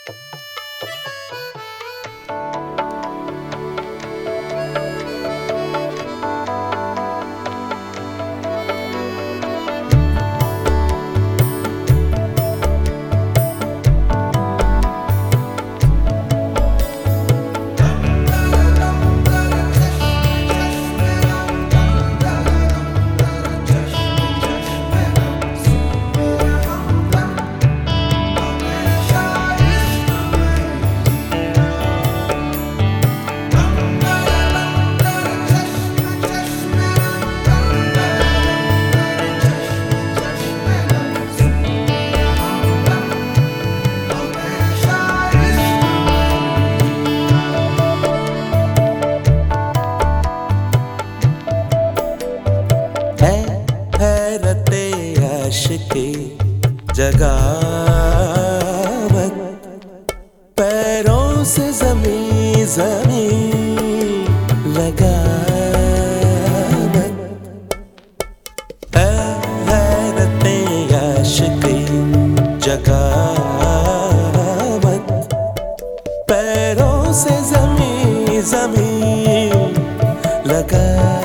आशिकी जगावत, पैरों से ज़मीं ज़मीं लगावत, हैरते आशिकी जगावत, पैरों से ज़मीं ज़मीं लगावत।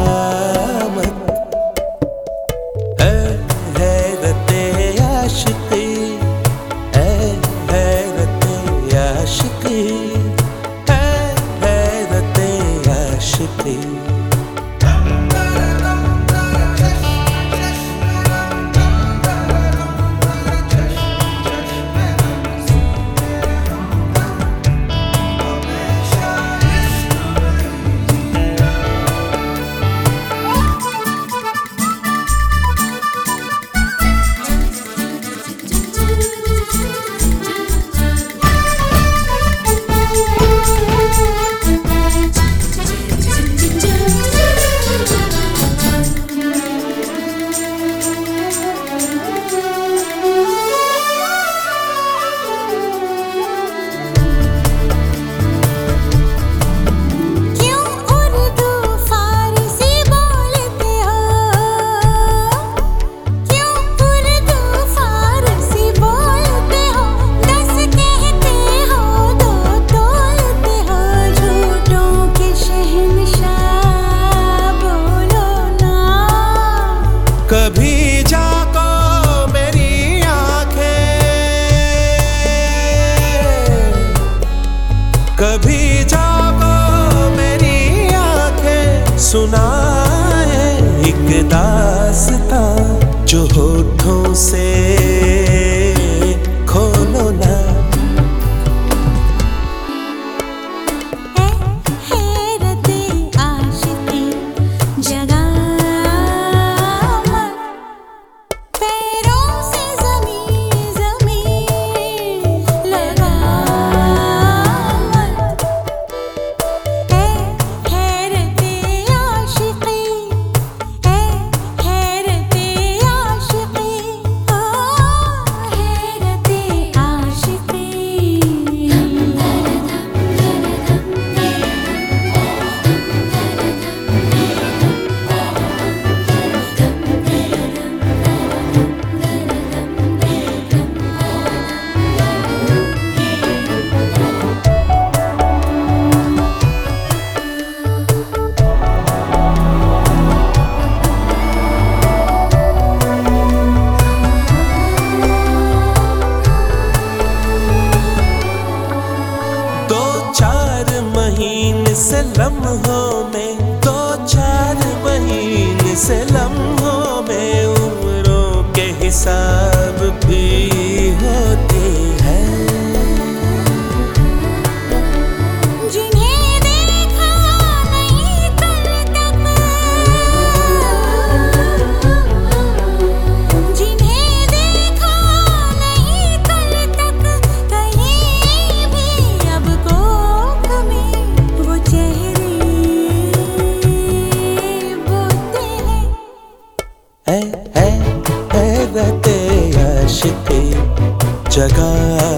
कभी जाको मेरी आँखें, कभी जाको मेरी आँखें, सुनाए एक दास्तां जो होठों से खोलो ना। से लम्हों में, 2-4 महीने से लम्हों में उम्रों के हिसाब भी होते हैं। जिन्हें देखा नहीं कल तक, जिन्हें देखा नहीं कल तक, कहीं भी अब कोख में वो चेहरे बोते हैं। है रहते आशिकी जगह